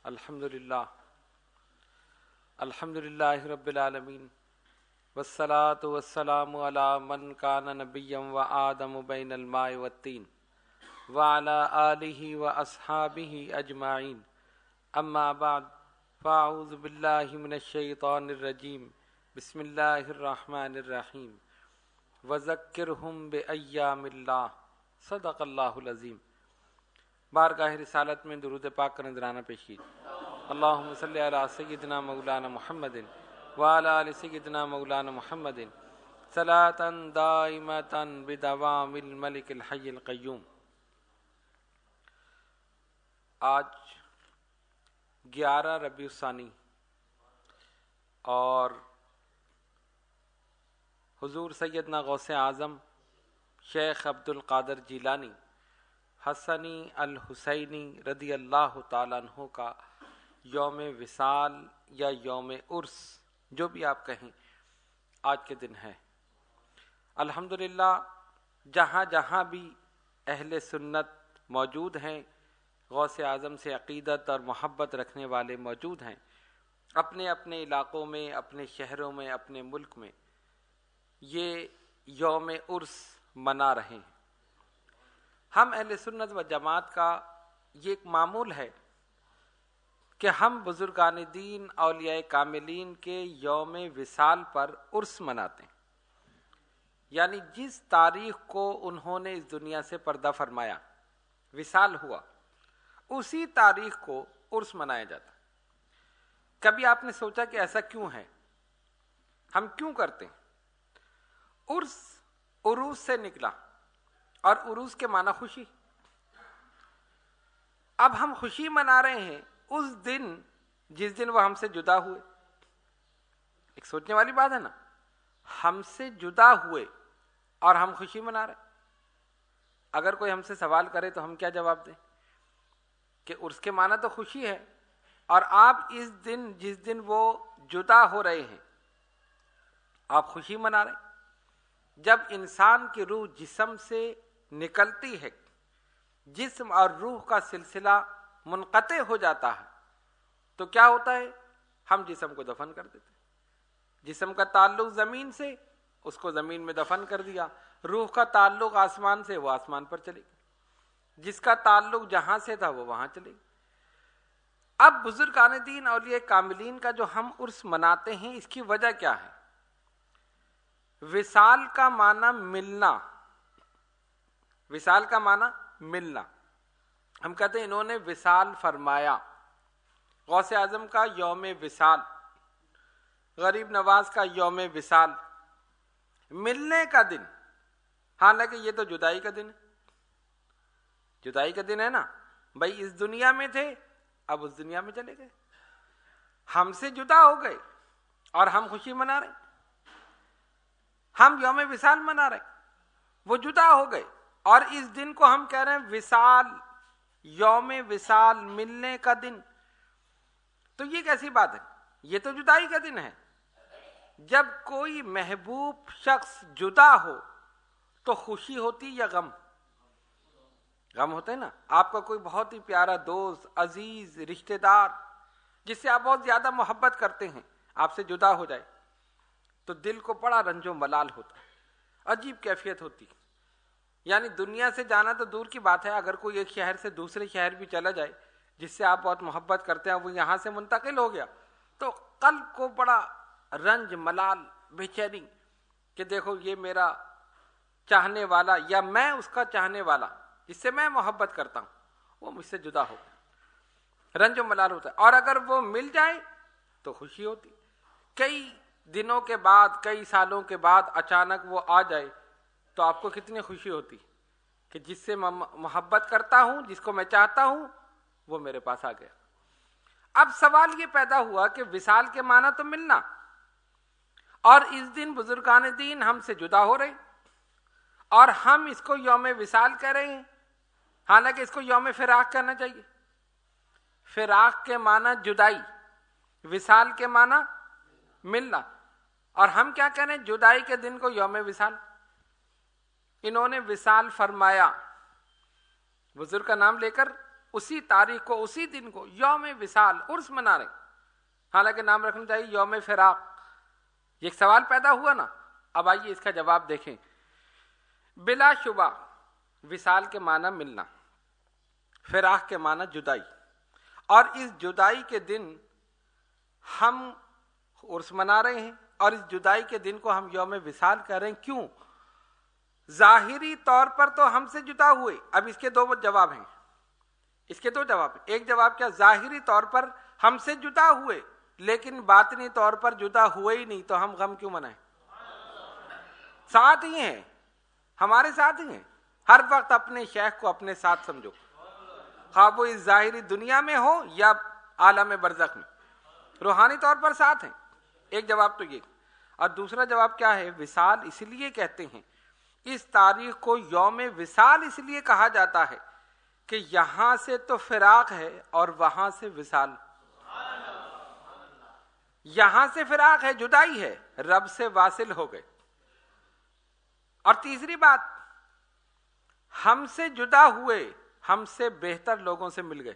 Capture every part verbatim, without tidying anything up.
الحمدللہ الحمدللہ رب العالمین والصلاة والسلام علی من کان نبیا و آدم بین الماء والطین وعلی آلہ و اصحابہ اجمعین اما بعد فاعوذ باللہ من الشیطان الرجیم بسم اللہ الرحمن الرحیم وذکرہم بایام اللہ صدق اللہ العظیم۔ بارگاہ رسالت میں درود پاک کا نذرانہ پیش کیجیے۔ اللہم صلی علی سیدنا مولانا محمد وعلی آل سیدنا مولانا محمد صلاۃ دائمۃ بدوام الملک الحی القیوم۔ آج گیارہ ربیع الثانی اور حضور سیدنا غوث اعظم شیخ عبد القادر جیلانی حسنی الحسینی رضی اللہ تعالیٰ عنہ کا یوم وصال یا یوم عرس جو بھی آپ کہیں آج کے دن ہے۔ الحمدللہ جہاں جہاں بھی اہل سنت موجود ہیں، غوث اعظم سے عقیدت اور محبت رکھنے والے موجود ہیں، اپنے اپنے علاقوں میں، اپنے شہروں میں، اپنے ملک میں یہ یوم عرس منا رہے ہیں۔ ہم اہل سنت و جماعت کا یہ ایک معمول ہے کہ ہم بزرگان دین اولیاء کاملین کے یوم وصال پر عرس مناتے ہیں، یعنی جس تاریخ کو انہوں نے اس دنیا سے پردہ فرمایا، وصال ہوا، اسی تاریخ کو عرس منایا جاتا ہے۔ کبھی آپ نے سوچا کہ ایسا کیوں ہے، ہم کیوں کرتے ہیں؟ عرس عروس سے نکلا اور عروس کے معنی خوشی۔ اب ہم خوشی منا رہے ہیں اس دن جس دن وہ ہم سے جدا ہوئے۔ ایک سوچنے والی بات ہے نا، ہم سے جدا ہوئے اور ہم خوشی منا رہے ہیں۔ اگر کوئی ہم سے سوال کرے تو ہم کیا جواب دیں کہ عرس کے معنی تو خوشی ہے، اور آپ اس دن جس دن وہ جدا ہو رہے ہیں آپ خوشی منا رہے ہیں۔ جب انسان کی روح جسم سے نکلتی ہے، جسم اور روح کا سلسلہ منقطع ہو جاتا ہے تو کیا ہوتا ہے؟ ہم جسم کو دفن کر دیتے ہیں۔ جسم کا تعلق زمین سے، اس کو زمین میں دفن کر دیا۔ روح کا تعلق آسمان سے، وہ آسمان پر چلے گی۔ جس کا تعلق جہاں سے تھا وہ وہاں چلے گی۔ اب بزرگان دین اولیاء کاملین کا جو ہم عرس مناتے ہیں، اس کی وجہ کیا ہے؟ وصال کا معنی ملنا، وصال کا معنی ملنا۔ ہم کہتے ہیں انہوں نے وصال فرمایا۔ غوث اعظم کا یوم وصال، غریب نواز کا یوم وصال، ملنے کا دن۔ حالانکہ یہ تو جدائی کا دن ہے، جدائی کا دن ہے نا۔ بھائی اس دنیا میں تھے، اب اس دنیا میں چلے گئے، ہم سے جدا ہو گئے اور ہم خوشی منا رہے ہیں۔ ہم یوم وصال منا رہے ہیں، وہ جدا ہو گئے، اور اس دن کو ہم کہہ رہے ہیں وصال، یوم وصال، ملنے کا دن۔ تو یہ کیسی بات ہے؟ یہ تو جدائی کا دن ہے۔ جب کوئی محبوب شخص جدا ہو تو خوشی ہوتی یا غم؟ غم ہوتا ہے نا۔ آپ کا کوئی بہت ہی پیارا دوست، عزیز، رشتہ دار جس سے آپ بہت زیادہ محبت کرتے ہیں، آپ سے جدا ہو جائے تو دل کو بڑا رنج و ملال ہوتا ہے، عجیب کیفیت ہوتی ہے۔ یعنی دنیا سے جانا تو دور کی بات ہے، اگر کوئی ایک شہر سے دوسرے شہر بھی چلا جائے جس سے آپ بہت محبت کرتے ہیں، وہ یہاں سے منتقل ہو گیا تو قلب کو بڑا رنج، ملال، بے چینی کہ دیکھو یہ میرا چاہنے والا یا میں اس کا چاہنے والا جس سے میں محبت کرتا ہوں وہ مجھ سے جدا ہو گیا، رنج و ملال ہوتا ہے۔ اور اگر وہ مل جائے تو خوشی ہوتی۔ کئی دنوں کے بعد، کئی سالوں کے بعد اچانک وہ آ جائے تو آپ کو کتنی خوشی ہوتی کہ جس سے میں محبت کرتا ہوں، جس کو میں چاہتا ہوں، وہ میرے پاس آ گیا۔ اب سوال یہ پیدا ہوا کہ وصال کے معنی تو ملنا، اور اس دن بزرگان دین ہم سے جدا ہو رہے اور ہم اس کو یوم وصال کہہ رہے ہیں، حالانکہ اس کو یوم فراق کہنا چاہیے۔ فراق کے معنی جدائی، وصال کے معنی ملنا، اور ہم کیا کہہ رہے ہیں؟ جدائی کے دن کو یوم وصال۔ انہوں نے وصال فرمایا، بزرگ کا نام لے کر اسی تاریخ کو اسی دن کو یوم وصال عرس منا رہے، حالانکہ نام رکھنا چاہیے یوم فراق۔ یہ ایک سوال پیدا ہوا نا، اب آئیے اس کا جواب دیکھیں۔ بلا شبہ وصال کے معنی ملنا، فراق کے معنی جدائی، اور اس جدائی کے دن ہم عرس منا رہے ہیں، اور اس جدائی کے دن کو ہم یوم وصال کہہ رہے ہیں۔ کیوں؟ ظاہری طور پر تو ہم سے جدا ہوئے۔ اب اس کے دو جواب ہیں، اس کے دو جواب ہیں۔ ایک جواب کیا؟ ظاہری طور پر ہم سے جدا ہوئے، لیکن باطنی طور پر جدا ہوئے ہی نہیں، تو ہم غم کیوں منائیں؟ ساتھ ہی ہیں، ہمارے ساتھ ہی ہیں۔ ہر وقت اپنے شیخ کو اپنے ساتھ سمجھو، خواہ وہ اس ظاہری دنیا میں ہو یا عالم برزخ میں، روحانی طور پر ساتھ ہیں۔ ایک جواب تو یہ، اور دوسرا جواب کیا ہے؟ وصال اس لیے کہتے ہیں، اس تاریخ کو یوم وصال اس لیے کہا جاتا ہے کہ یہاں سے تو فراق ہے اور وہاں سے وصال، یہاں سے فراق ہے، جدائی ہے، رب سے واصل ہو گئے۔ اور تیسری بات، ہم سے جدا ہوئے، ہم سے بہتر لوگوں سے مل گئے۔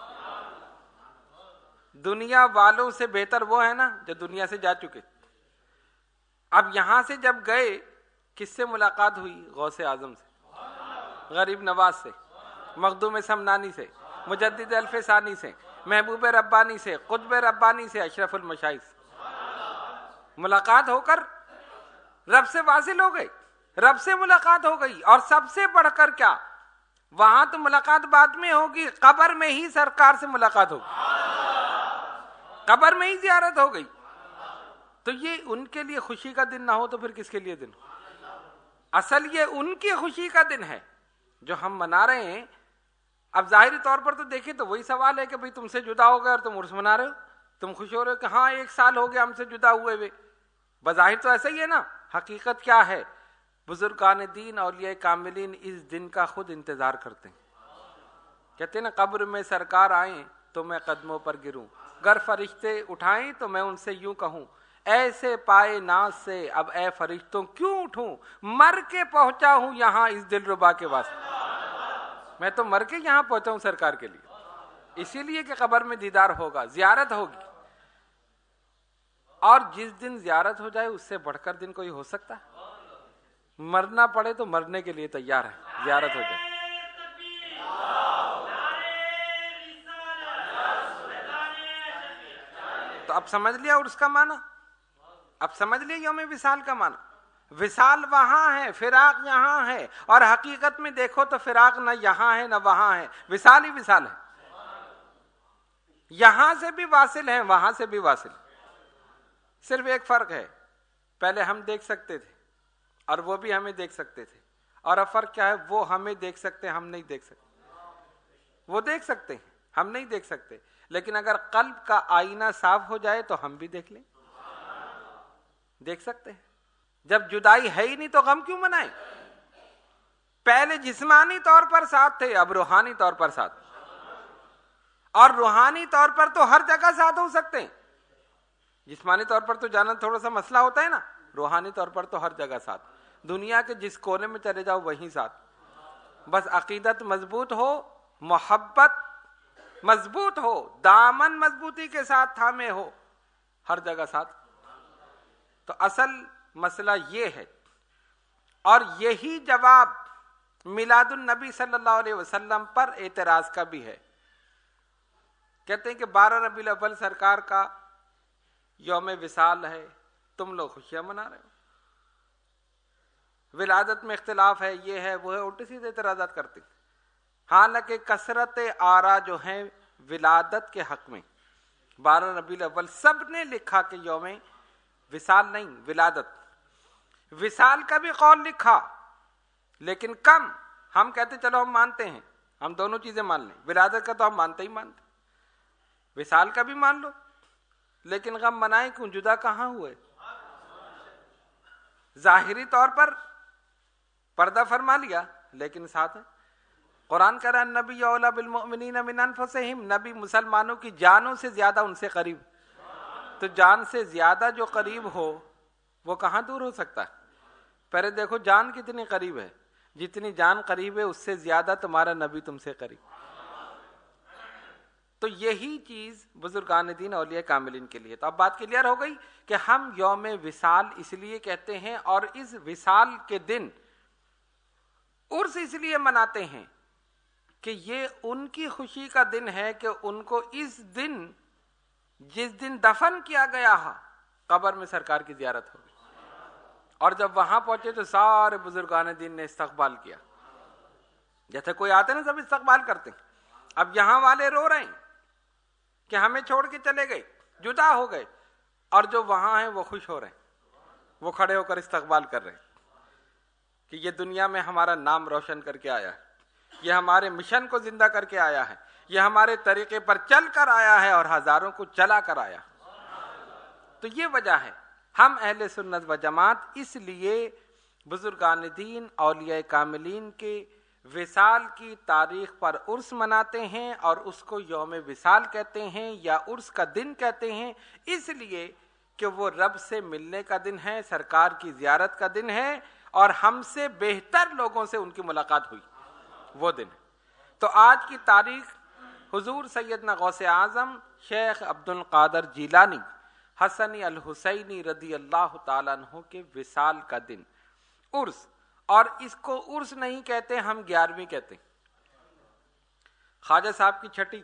دنیا والوں سے بہتر وہ ہے نا جو دنیا سے جا چکے۔ اب یہاں سے جب گئے، کس سے ملاقات ہوئی؟ غوث اعظم سے، غریب نواز سے، مخدوم سمنانی سے، مجدد الف ثانی سے، محبوب ربانی سے، قطب ربانی سے، اشرف المشائخ سے ملاقات ہو کر رب سے واصل ہو گئے، رب سے ملاقات ہو گئی۔ اور سب سے بڑھ کر کیا، وہاں تو ملاقات بعد میں ہوگی، قبر میں ہی سرکار سے ملاقات ہوگی، قبر میں ہی زیارت ہو گئی۔ تو یہ ان کے لیے خوشی کا دن نہ ہو تو پھر کس کے لیے دن؟ اصل یہ ان کی خوشی کا دن ہے جو ہم منا رہے ہیں۔ اب ظاہری طور پر تو دیکھیں تو وہی سوال ہے کہ بھئی تم سے جدا ہو گئے اور تم عرس منا رہے ہو، تم خوش ہو رہے ہو کہ ہاں ایک سال ہو گیا ہم سے جدا ہوئے ہوئے۔ بظاہر تو ایسا ہی ہے نا، حقیقت کیا ہے؟ بزرگان دین، اولیاء کاملین اس دن کا خود انتظار کرتے ہیں۔ کہتے ہیں نا، قبر میں سرکار آئیں تو میں قدموں پر گروں، گر فرشتے اٹھائیں تو میں ان سے یوں کہوں، ایسے پائے ناز سے اب اے فرشتوں کیوں اٹھوں، مر کے پہنچا ہوں یہاں اس دل ربا کے واسطے۔ میں تو مر کے یہاں پہنچا ہوں سرکار کے لیے، اسی لیے کہ قبر میں دیدار ہوگا، زیارت ہوگی۔ اور جس دن زیارت ہو جائے اس سے بڑھ کر دن کوئی ہو سکتا ہے؟ مرنا پڑے تو مرنے کے لیے تیار ہے، زیارت ہو جائے۔ تو اب سمجھ لیا عرس کا معنی، اب سمجھ لیا یوم وصال کا معنی۔ وصال وہاں ہے، فراق یہاں ہے، اور حقیقت میں دیکھو تو فراق نہ یہاں ہے نہ وہاں ہے، وصال ہی وصال ہے۔ یہاں سے بھی واصل ہیں، وہاں سے بھی واصل۔ صرف ایک فرق ہے، پہلے ہم دیکھ سکتے تھے اور وہ بھی ہمیں دیکھ سکتے تھے، اور اب فرق کیا ہے؟ وہ ہمیں دیکھ سکتے ہیں، ہم نہیں دیکھ سکتے۔ وہ دیکھ سکتے ہیں، ہم نہیں دیکھ سکتے، لیکن اگر قلب کا آئینہ صاف ہو جائے تو ہم بھی دیکھ لیں، دیکھ سکتے ہیں۔ جب جدائی ہے ہی نہیں تو غم کیوں منائیں؟ پہلے جسمانی طور پر ساتھ تھے، اب روحانی طور پر ساتھ، اور روحانی طور پر تو ہر جگہ ساتھ ہو سکتے ہیں۔ جسمانی طور پر تو جانا تھوڑا سا مسئلہ ہوتا ہے نا، روحانی طور پر تو ہر جگہ ساتھ، دنیا کے جس کونے میں چلے جاؤ وہیں ساتھ۔ بس عقیدت مضبوط ہو، محبت مضبوط ہو، دامن مضبوطی کے ساتھ تھامے ہو، ہر جگہ ساتھ۔ تو اصل مسئلہ یہ ہے، اور یہی جواب میلاد النبی صلی اللہ علیہ وسلم پر اعتراض کا بھی ہے۔ کہتے ہیں کہ بارہ ربیع الاول سرکار کا یوم وصال ہے، تم لوگ خوشیاں منا رہے ہو، ولادت میں اختلاف ہے، یہ ہے وہ ہے، الٹے سیدھے اعتراضات کرتے ہیں۔ حالانکہ کثرت آرا جو ہیں ولادت کے حق میں، بارہ ربیع الاول سب نے لکھا کہ یوم وصال نہیں، ولادت۔ وصال کا بھی قول لکھا لیکن کم، ہم کہتے چلو ہم مانتے ہیں، ہم دونوں چیزیں مان لیں، ولادت کا تو ہم مانتے ہی مانتے، وصال کا بھی مان لو، لیکن غم منائیں کیوں؟ جدا کہاں ہوئے؟ ظاہری طور پر پردہ فرما لیا لیکن ساتھ ہے۔ قرآن کہہ رہا ہے نبی اولیٰ بالمؤمنین من انفسہم، نبی مسلمانوں کی جانوں سے زیادہ ان سے قریب۔ تو جان سے زیادہ جو قریب ہو وہ کہاں دور ہو سکتا ہے؟ پہلے دیکھو جان کتنی قریب ہے، جتنی جان قریب ہے اس سے زیادہ تمہارا نبی تم سے قریب۔ تو یہی چیز بزرگان دین اولیاء کاملین کے لیے. تو اب بات کلیئر ہو گئی کہ ہم یوم وصال اس لیے کہتے ہیں اور اس وصال کے دن عرس اس لیے مناتے ہیں کہ یہ ان کی خوشی کا دن ہے کہ ان کو اس دن جس دن دفن کیا گیا قبر میں سرکار کی زیارت ہوگی. اور جب وہاں پہنچے تو سارے بزرگان دین نے استقبال کیا. جیسے کوئی آتے نا سب استقبال کرتے ہیں. اب یہاں والے رو رہے ہیں کہ ہمیں چھوڑ کے چلے گئے, جدا ہو گئے, اور جو وہاں ہیں وہ خوش ہو رہے ہیں, وہ کھڑے ہو کر استقبال کر رہے ہیں کہ یہ دنیا میں ہمارا نام روشن کر کے آیا ہے, یہ ہمارے مشن کو زندہ کر کے آیا ہے, یہ ہمارے طریقے پر چل کر آیا ہے اور ہزاروں کو چلا کر آیا. تو یہ وجہ ہے ہم اہل سنت و جماعت اس لیے بزرگان دین اولیاء کاملین کے وصال کی تاریخ پر عرس مناتے ہیں اور اس کو یوم وصال کہتے ہیں یا عرس کا دن کہتے ہیں, اس لیے کہ وہ رب سے ملنے کا دن ہے, سرکار کی زیارت کا دن ہے اور ہم سے بہتر لوگوں سے ان کی ملاقات ہوئی وہ دن ہے. تو آج کی تاریخ حضور سیدنا غوث اعظم شیخ عبد القادر جیلانی حسنی الحسینی رضی اللہ تعالیٰ عنہ کے وصال کا دن عرس. اور اس کو عرس نہیں کہتے, ہم گیارہویں کہتے ہیں. خواجہ صاحب کی چھٹی,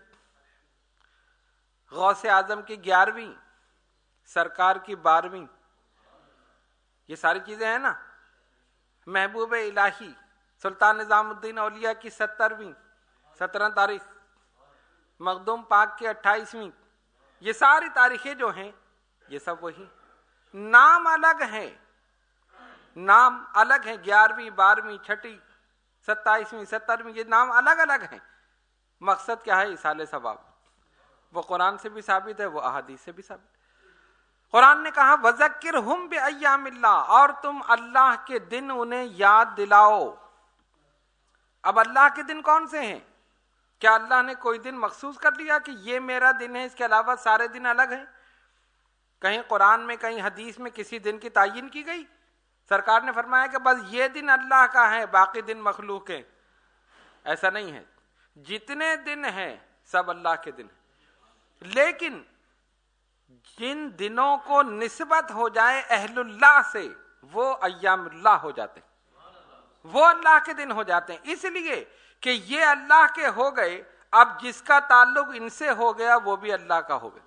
غوث اعظم کی گیارہویں, سرکار کی بارہویں, یہ ساری چیزیں ہیں نا. محبوب الہی سلطان نظام الدین اولیاء کی سترویں سترہ تاریخ, مخدوم پاک کی اٹھائیسویں, یہ ساری تاریخیں جو ہیں یہ سب وہی, نام الگ ہیں, نام الگ ہیں, گیارہویں, بارہویں, چھٹی, ستائیسویں, سترویں, یہ نام الگ الگ ہیں. مقصد کیا ہے؟ ایصال ثواب. وہ قرآن سے بھی ثابت ہے, وہ احادیث سے بھی ثابت. قرآن نے کہا وَذَكِّرْهُمْ بِأَيَّامِ اللَّهِ, اور تم اللہ کے دن انہیں یاد دلاؤ. اب اللہ کے دن کون سے ہیں؟ کیا اللہ نے کوئی دن مخصوص کر لیا کہ یہ میرا دن ہے, اس کے علاوہ سارے دن الگ ہیں؟ کہیں قرآن میں کہیں حدیث میں کسی دن کی تعین کی گئی؟ سرکار نے فرمایا کہ بس یہ دن اللہ کا ہے, باقی دن مخلوق ہیں. ایسا نہیں ہے, جتنے دن ہیں سب اللہ کے دن ہیں. لیکن جن دنوں کو نسبت ہو جائے اہل اللہ سے وہ ایام اللہ ہو جاتے ہیں, وہ اللہ کے دن ہو جاتے ہیں. اس لیے کہ یہ اللہ کے ہو گئے, اب جس کا تعلق ان سے ہو گیا وہ بھی اللہ کا ہو گیا.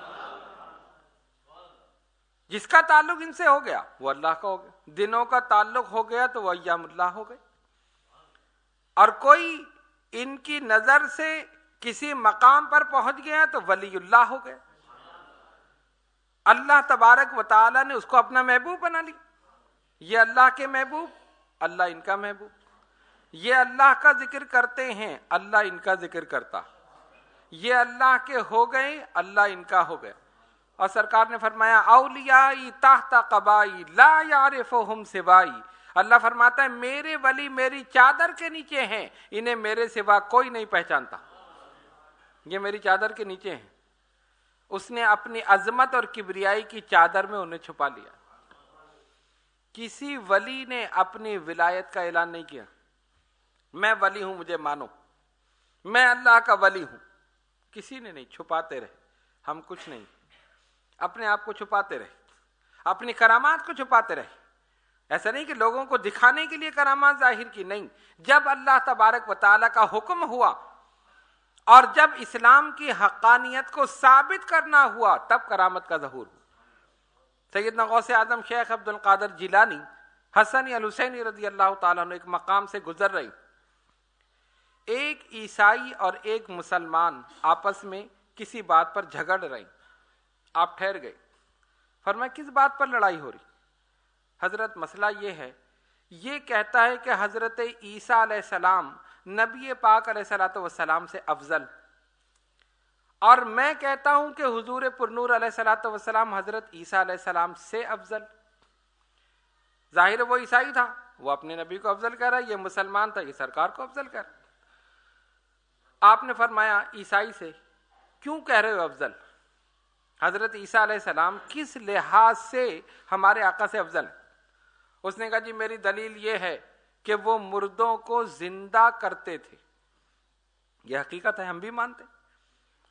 جس کا تعلق ان سے ہو گیا وہ اللہ کا ہو گیا. دنوں کا تعلق ہو گیا تو وہ ایام اللہ ہو گئے. اور کوئی ان کی نظر سے کسی مقام پر پہنچ گیا تو ولی اللہ ہو گئے. اللہ تبارک و تعالی نے اس کو اپنا محبوب بنا لی. یہ اللہ کے محبوب, اللہ ان کا محبوب. یہ اللہ کا ذکر کرتے ہیں, اللہ ان کا ذکر کرتا. یہ اللہ کے ہو گئے, اللہ ان کا ہو گیا. اور سرکار نے فرمایا اولیائی تحت قبائی لا یعرفہم سوائی. اللہ فرماتا ہے میرے ولی میری چادر کے نیچے ہیں, انہیں میرے سوا کوئی نہیں پہچانتا. یہ میری چادر کے نیچے ہیں. اس نے اپنی عظمت اور کبریائی کی چادر میں انہیں چھپا لیا. کسی ولی نے اپنی ولایت کا اعلان نہیں کیا, میں ولی ہوں مجھے مانو, میں اللہ کا ولی ہوں. کسی نے نہیں, چھپاتے رہے. ہم کچھ نہیں, اپنے آپ کو چھپاتے رہے, اپنی کرامات کو چھپاتے رہے. ایسا نہیں کہ لوگوں کو دکھانے کے لیے کرامات ظاہر کی, نہیں. جب اللہ تبارک و تعالیٰ کا حکم ہوا اور جب اسلام کی حقانیت کو ثابت کرنا ہوا تب کرامت کا ظہور ہوا. سیدنا غوث اعظم شیخ عبد القادر جیلانی حسنی الحسینی رضی اللہ تعالیٰ عنہ ایک مقام سے گزر رہی. ایک عیسائی اور ایک مسلمان آپس میں کسی بات پر جھگڑ رہے. آپ ٹھہر گئے, فرمایا کس بات پر لڑائی ہو رہی؟ حضرت مسئلہ یہ ہے, یہ کہتا ہے کہ حضرت عیسیٰ علیہ السلام نبی پاک علیہ الصلوۃ والسلام سے افضل, اور میں کہتا ہوں کہ حضور پرنور علیہ الصلوۃ والسلام حضرت عیسیٰ علیہ السلام سے افضل. ظاہر وہ عیسائی تھا, وہ اپنے نبی کو افضل کہہ رہا ہے, یہ مسلمان تھا, یہ سرکار کو افضل کہہ رہا ہے. آپ نے فرمایا عیسائی سے کیوں کہہ رہے ہو افضل؟ حضرت عیسیٰ علیہ السلام کس لحاظ سے ہمارے آقا سے افضل ہے؟ اس نے کہا جی میری دلیل یہ ہے کہ وہ مردوں کو زندہ کرتے تھے. یہ حقیقت ہے, ہم بھی مانتے.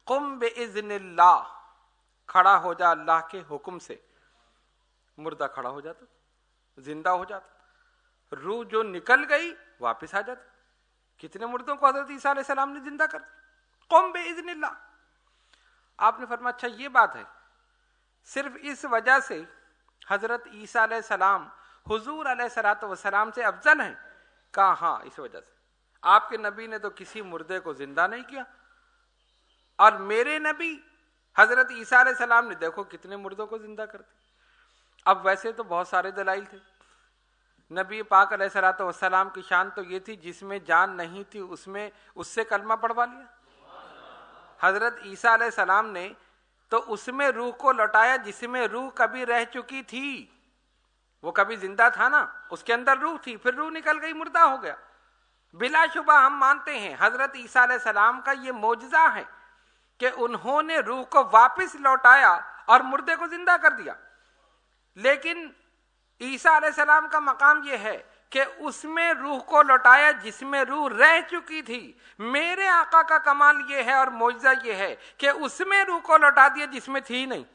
قم باذن اللہ، کھڑا ہو جا اللہ کے حکم سے. مردہ کھڑا ہو جاتا، زندہ ہو جاتا. روح جو نکل گئی واپس آ جاتی. کتنے مردوں کو حضرت عیسیٰ علیہ السلام نے زندہ کر دیا. قم باذن اللہ. آپ نے فرمایا اچھا یہ بات ہے، صرف اس وجہ سے حضرت عیسیٰ علیہ السلام حضور علیہ الصلوۃ والسلام سے افضل ہیں؟ کہا ہاں، اس وجہ سے. آپ کے نبی نے تو کسی مردے کو زندہ نہیں کیا، اور میرے نبی حضرت عیسیٰ علیہ السلام نے دیکھو کتنے مردوں کو زندہ کر دیا. اب ویسے تو بہت سارے دلائل تھے. نبی پاک علیہ الصلوۃ والسلام کی شان تو یہ تھی جس میں جان نہیں تھی اس میں اس سے کلمہ پڑھوا لیا. حضرت عیسیٰ علیہ السلام نے تو اس میں روح کو لوٹایا جس میں روح کبھی رہ چکی تھی. وہ کبھی زندہ تھا نا، اس کے اندر روح تھی، پھر روح نکل گئی، مردہ ہو گیا. بلا شبہ ہم مانتے ہیں حضرت عیسیٰ علیہ السلام کا یہ معجزہ ہے کہ انہوں نے روح کو واپس لوٹایا اور مردے کو زندہ کر دیا. لیکن عیسیٰ علیہ السلام کا مقام یہ ہے کہ اس میں روح کو لوٹایا جس میں روح رہ چکی تھی. میرے آقا کا کمال یہ ہے اور معجزہ یہ ہے کہ اس میں روح کو لوٹا دیا جس میں تھی نہیں.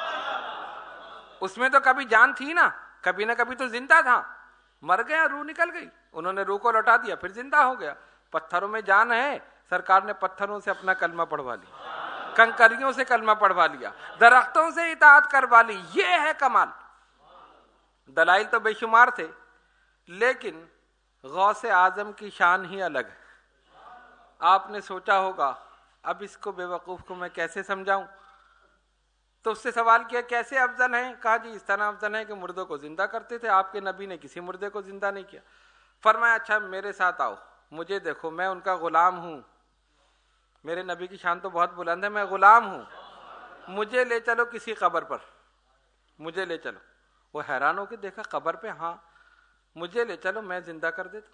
اس میں تو کبھی جان تھی نا، کبھی نہ کبھی تو زندہ تھا، مر گیا، روح نکل گئی، انہوں نے روح کو لوٹا دیا، پھر زندہ ہو گیا. پتھروں میں جان ہے، سرکار نے پتھروں سے اپنا کلمہ پڑھوا لیا، کنکریوں سے کلمہ پڑھوا لیا، درختوں سے اطاعت کروا لی. یہ ہے کمال. دلائل تو بے شمار تھے، لیکن غوث اعظم کی شان ہی الگ ہے. آپ نے سوچا ہوگا اب اس کو بے وقوف کو میں کیسے سمجھاؤں؟ تو اس سے سوال کیا کیسے افضل ہیں؟ کہا جی اس طرح افضل ہیں کہ مردوں کو زندہ کرتے تھے، آپ کے نبی نے کسی مردے کو زندہ نہیں کیا. فرمایا اچھا میرے ساتھ آؤ، مجھے دیکھو، میں ان کا غلام ہوں. میرے نبی کی شان تو بہت بلند ہے، میں غلام ہوں، مجھے لے چلو کسی قبر پر، مجھے لے چلو. وہ حیران ہو کے دیکھا قبر پہ، ہاں مجھے لے چلو میں زندہ کر دیتا.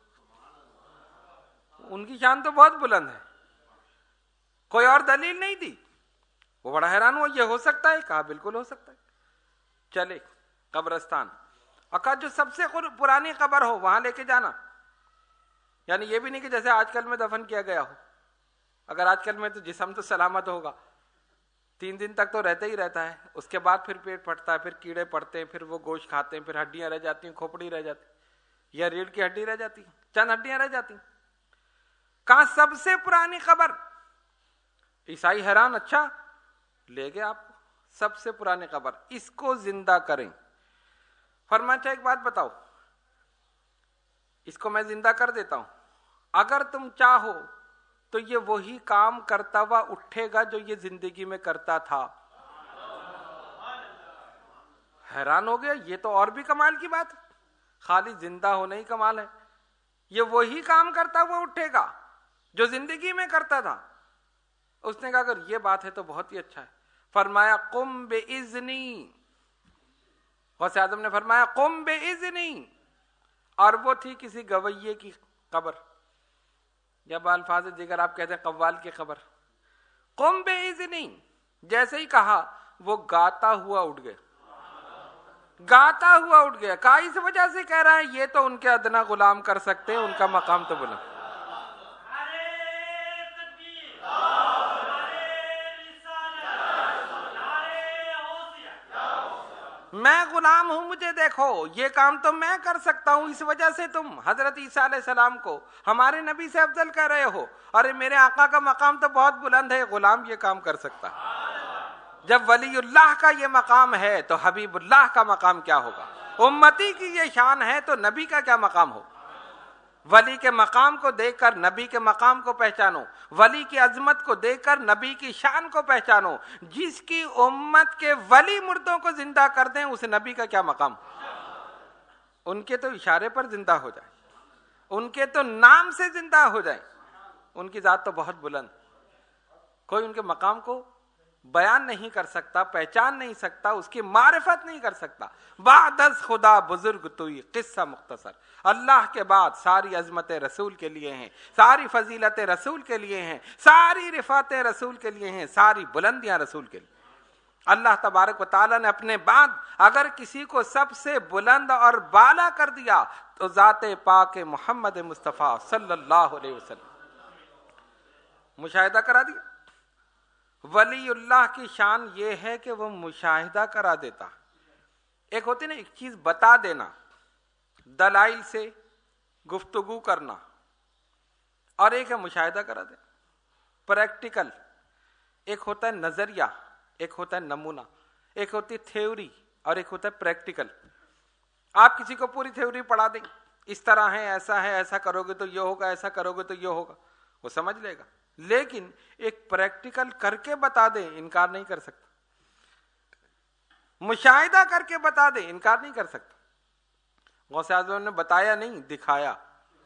ان کی شان تو بہت بلند ہے، کوئی اور دلیل نہیں دی. وہ بڑا حیران ہوا، یہ ہو سکتا ہے؟ کہا بالکل ہو سکتا ہے. چلے قبرستان، اور کہا جو سب سے پرانی قبر ہو وہاں لے کے جانا. یعنی یہ بھی نہیں کہ جیسے آج کل میں دفن کیا گیا ہو. اگر آج کل میں تو جسم تو سلامت ہوگا، تین دن تک تو رہتا ہی رہتا ہے، اس کے بعد پھر پیٹ پھٹتا ہے، پھر کیڑے پڑتے ہیں، پھر وہ گوشت کھاتے ہیں، پھر ہڈیاں رہ جاتی ہیں، کھوپڑی رہ جاتی یا ریڑھ کی ہڈی رہ جاتی، چند ہڈیاں رہ جاتی. کہاں سب سے پرانی قبر. عیسائی حیران، اچھا لے گئے آپ کو سب سے پرانی قبر، اس کو زندہ کریں. فرمایا اچھا ایک بات بتاؤ، اس کو میں زندہ کر دیتا ہوں، اگر تم چاہو تو یہ وہی کام کرتا ہوا اٹھے گا جو یہ زندگی میں کرتا تھا. حیران ہو گیا، یہ تو اور بھی کمال کی بات ہے، خالی زندہ ہونا ہی کمال ہے، یہ وہی کام کرتا ہوا اٹھے گا جو زندگی میں کرتا تھا. اس نے کہا اگر یہ بات ہے تو بہت ہی اچھا ہے. فرمایا قم باذنی. غوث اعظم نے فرمایا قم باذنی، اور وہ تھی کسی گویے کی قبر، یا بالفاظ دیگر آپ کہتے ہیں قوال کی قبر. قم باذنی، جیسے ہی کہا وہ گاتا ہوا اٹھ گیا، گاتا ہوا اٹھ گیا. کہا اس وجہ سے کہہ رہا ہے یہ تو ان کے ادنا غلام کر سکتے ہیں، ان کا مقام تو بلند. میں غلام ہوں، مجھے دیکھو، یہ کام تو میں کر سکتا ہوں، اس وجہ سے تم حضرت عیسیٰ علیہ السلام کو ہمارے نبی سے افضل کہہ رہے ہو. ارے میرے آقا کا مقام تو بہت بلند ہے، غلام یہ کام کر سکتا. جب ولی اللہ کا یہ مقام ہے تو حبیب اللہ کا مقام کیا ہوگا؟ امتی کی یہ شان ہے تو نبی کا کیا مقام ہو؟ ولی کے مقام کو دیکھ کر نبی کے مقام کو پہچانو، ولی کی عظمت کو دیکھ کر نبی کی شان کو پہچانو. جس کی امت کے ولی مردوں کو زندہ کر دیں اس نبی کا کیا مقام؟ ان کے تو اشارے پر زندہ ہو جائے، ان کے تو نام سے زندہ ہو جائے. ان کی ذات تو بہت بلند، کوئی ان کے مقام کو بیان نہیں کر سکتا، پہچان نہیں سکتا، اس کی معرفت نہیں کر سکتا. بعد از خدا بزرگ توئی، قصہ مختصر. اللہ کے بعد ساری عظمت رسول کے لیے ہیں، ساری فضیلت رسول کے لیے ہیں، ساری رفعت رسول کے لیے ہیں، ساری بلندیاں رسول کے لیے. اللہ تبارک و تعالیٰ نے اپنے بعد اگر کسی کو سب سے بلند اور بالا کر دیا تو ذات پاک محمد مصطفیٰ صلی اللہ علیہ وسلم. مشاہدہ کرا دیا. ولی اللہ کی شان یہ ہے کہ وہ مشاہدہ کرا دیتا. ایک ہوتی نا ایک چیز بتا دینا, دلائل سے گفتگو کرنا, اور ایک ہے مشاہدہ کرا دینا, پریکٹیکل. ایک ہوتا ہے نظریہ, ایک ہوتا ہے نمونہ, ایک ہوتی ہے تھیوری اور ایک ہوتا ہے پریکٹیکل. آپ کسی کو پوری تھیوری پڑھا دیں, اس طرح ہے, ایسا ہے, ایسا کرو گے تو یہ ہوگا, ایسا کرو گے تو یہ ہوگا, وہ سمجھ لے گا. لیکن ایک پریکٹیکل کر کے بتا دیں, انکار نہیں کر سکتا. مشاہدہ کر کے بتا دیں, انکار نہیں کر سکتا. غوث اعظم نے بتایا نہیں, دکھایا.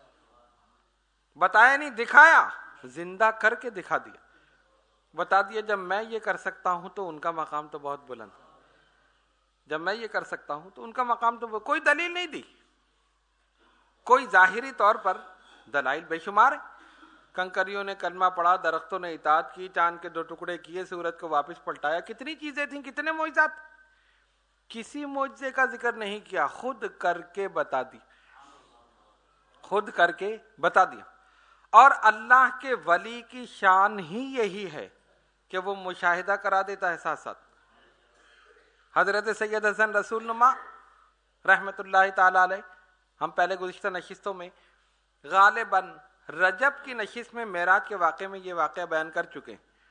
بتایا نہیں, دکھایا, زندہ کر کے دکھا دیا. بتا دیا جب میں یہ کر سکتا ہوں تو ان کا مقام تو بہت بلند. جب میں یہ کر سکتا ہوں تو ان کا مقام تو, کوئی دلیل نہیں دی. کوئی ظاہری طور پر دلائل بے شمار ہے. کنکریوں نے کلمہ پڑھا, درختوں نے اطاعت کی, چاند کے دو ٹکڑے کیے, سورج کو واپس پلٹایا. کتنی چیزیں تھیں, کتنے معجزات. کسی معجزے کا ذکر نہیں کیا, خود کر کے بتا دی, خود کر کے بتا دیا. اور اللہ کے ولی کی شان ہی یہی ہے کہ وہ مشاہدہ کرا دیتا ہے ساتھ ساتھ. حضرت سید حسن رسول نما رحمت اللہ تعالی علیہ, ہم پہلے گزشتہ نشستوں میں غالباً رجب کی نشست میں معراج کے واقعے میں یہ واقعہ بیان کر چکے.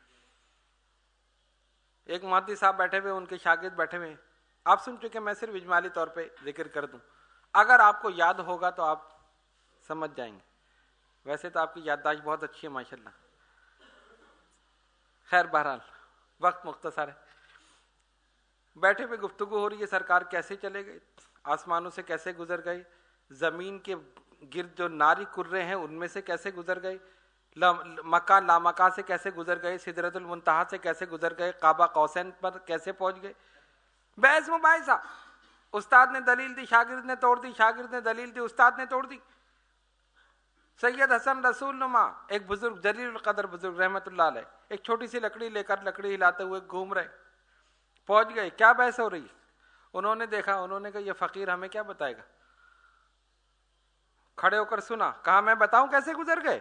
ایک مہدی صاحب بیٹھے ہوئے, ان کے شاگرد بیٹھے ہوئے, آپ سن چکے, میں صرف اجمالی طور پہ ذکر کر دوں, اگر آپ کو یاد ہوگا تو آپ سمجھ جائیں گے. ویسے تو آپ کی یادداشت بہت اچھی ہے ماشاءاللہ. خیر بہرحال وقت مختصر ہے. بیٹھے ہوئے گفتگو ہو رہی ہے, سرکار کیسے چلے گئے, آسمانوں سے کیسے گزر گئے, زمین کے گرد جو ناری کرے ہیں ان میں سے کیسے گزر گئے, مکہ لامکہ سے کیسے گزر گئے, سدرۃ المنتہا سے کیسے گزر گئے, قاب قوسین پر کیسے پہنچ گئے. بحث مباحثہ. استاد نے دلیل دی, شاگرد نے توڑ دی, شاگرد نے دلیل دی, استاد نے توڑ دی. سید حسن رسول نما ایک بزرگ, جلیل القدر بزرگ رحمت اللہ علیہ, ایک چھوٹی سی لکڑی لے کر لکڑی ہلاتے ہوئے گھوم رہے, پہنچ گئے. کیا بحث ہو رہی, انہوں نے دیکھا, انہوں نے کہا یہ فقیر ہمیں کیا بتائے گا. کھڑے ہو کر سنا, کہا میں بتاؤں کیسے گزر گئے.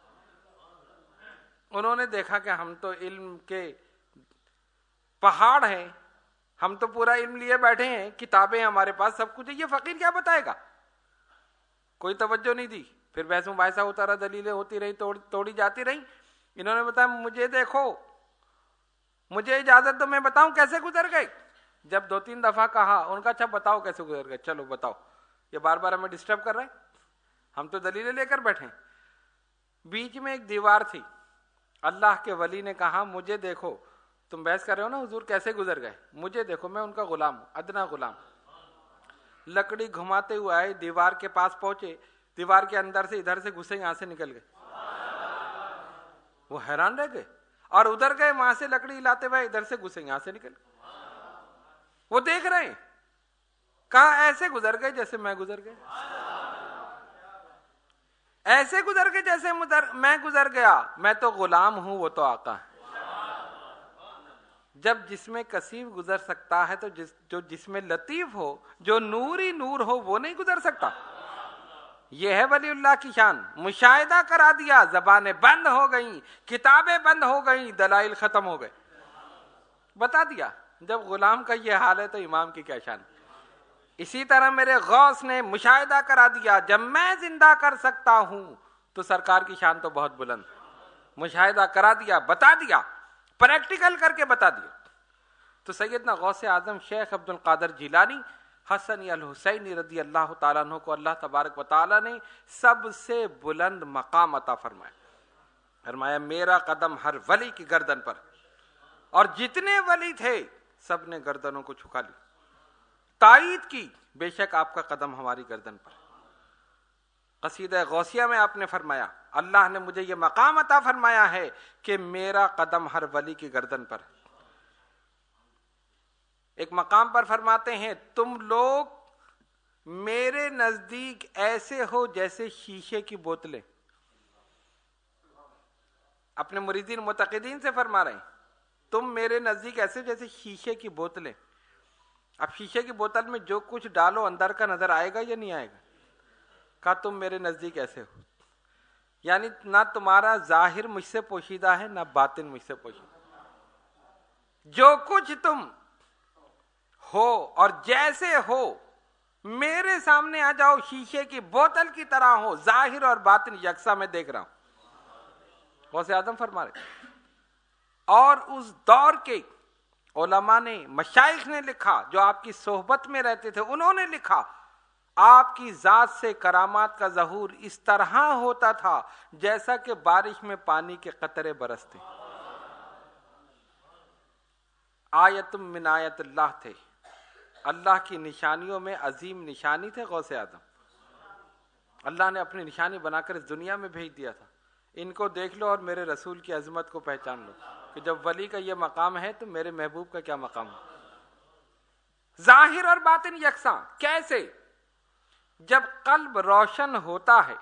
انہوں نے دیکھا کہ ہم تو علم کے پہاڑ ہیں, ہم تو پورا علم لیے بیٹھے ہیں, کتابیں ہمارے پاس, سب کچھ ہے, یہ فقیر کیا بتائے گا. کوئی توجہ نہیں دی. پھر بحث مباحثہ ہوتا رہا, دلیلیں ہوتی رہی, توڑ, توڑی جاتی رہی. انہوں نے بتایا مجھے دیکھو, مجھے اجازت دو, میں بتاؤں کیسے گزر گئے. جب دو تین دفعہ کہا, ان کا اچھا بتاؤ کیسے گزر گئے, چلو بتاؤ, یہ بار بار ہمیں ڈسٹرب کر رہے ہیں, ہم تو دلیلیں لے کر بیٹھے. بیچ میں ایک دیوار تھی. اللہ کے ولی نے کہا مجھے دیکھو, تم بحث کر رہے ہو نا حضور کیسے گزر گئے, مجھے دیکھو, میں ان کا غلام ہوں, ادنا غلام. لکڑی گھماتے ہوئے آئے, دیوار کے پاس پہنچے, دیوار کے اندر سے ادھر سے گھسے, یہاں سے نکل گئے. وہ حیران رہ گئے, اور ادھر گئے, وہاں سے لکڑی ہلاتے ہوئے ادھر سے گھسے, یہاں سے نکل گئے. وہ دیکھ رہے ہیں, کہا ایسے گزر گئے جیسے میں گزر گئے, ایسے گزر گئے جیسے میں گزر گیا. میں تو غلام ہوں, وہ تو آقا ہے. جب جس میں کثیر گزر سکتا ہے تو جس جو جس میں لطیف ہو, جو نور ہی نور ہو, وہ نہیں گزر سکتا. یہ ہے ولی اللہ کی شان. مشاہدہ کرا دیا, زبانیں بند ہو گئیں, کتابیں بند ہو گئیں, دلائل ختم ہو گئے, بتا دیا. جب غلام کا یہ حال ہے تو امام کی کیا شان. اسی طرح میرے غوث نے مشاہدہ کرا دیا, جب میں زندہ کر سکتا ہوں تو سرکار کی شان تو بہت بلند. مشاہدہ کرا دیا, بتا دیا, پریکٹیکل کر کے بتا دیا. تو سیدنا غوث اعظم شیخ عبد القادر جیلانی حسنی الحسینی رضی اللہ تعالیٰ عنہ کو اللہ تبارک و تعالیٰ نے سب سے بلند مقام عطا فرمایا. فرمایا میرا قدم ہر ولی کی گردن پر, اور جتنے ولی تھے سب نے گردنوں کو جھکا لی, تائید کی, بے شک آپ کا قدم ہماری گردن پر. قصیدہ غوثیہ میں آپ نے فرمایا اللہ نے مجھے یہ مقام عطا فرمایا ہے کہ میرا قدم ہر ولی کی گردن پر. ایک مقام پر فرماتے ہیں تم لوگ میرے نزدیک ایسے ہو جیسے شیشے کی بوتلیں. اپنے مریدین متقدین سے فرما رہے ہیں تم میرے نزدیک ایسے جیسے شیشے کی بوتلیں. اب شیشے کی بوتل میں جو کچھ ڈالو اندر کا نظر آئے گا یا نہیں آئے گا. کہا تم میرے نزدیک ایسے ہو, یعنی نہ تمہارا ظاہر مجھ سے پوشیدہ ہے نہ باطن مجھ سے پوشیدہ. جو کچھ تم ہو اور جیسے ہو میرے سامنے آ جاؤ، شیشے کی بوتل کی طرح ہو، ظاہر اور باطن یکساں میں دیکھ رہا ہوں۔ غوث اعظم فرما رہے۔ اور اس دور کے علماء نے، مشائخ نے لکھا، جو آپ کی صحبت میں رہتے تھے، انہوں نے لکھا آپ کی ذات سے کرامات کا ظہور اس طرح ہوتا تھا جیسا کہ بارش میں پانی کے قطرے برستے۔ آیت من آیت اللہ تھے، اللہ کی نشانیوں میں عظیم نشانی تھے غوث اعظم۔ اللہ نے اپنی نشانی بنا کر اس دنیا میں بھیج دیا تھا، ان کو دیکھ لو اور میرے رسول کی عظمت کو پہچان لو کہ جب ولی کا یہ مقام ہے تو میرے محبوب کا کیا مقام ہے۔ ظاہر اور باطن یکساں کیسے؟ جب قلب روشن ہوتا ہے،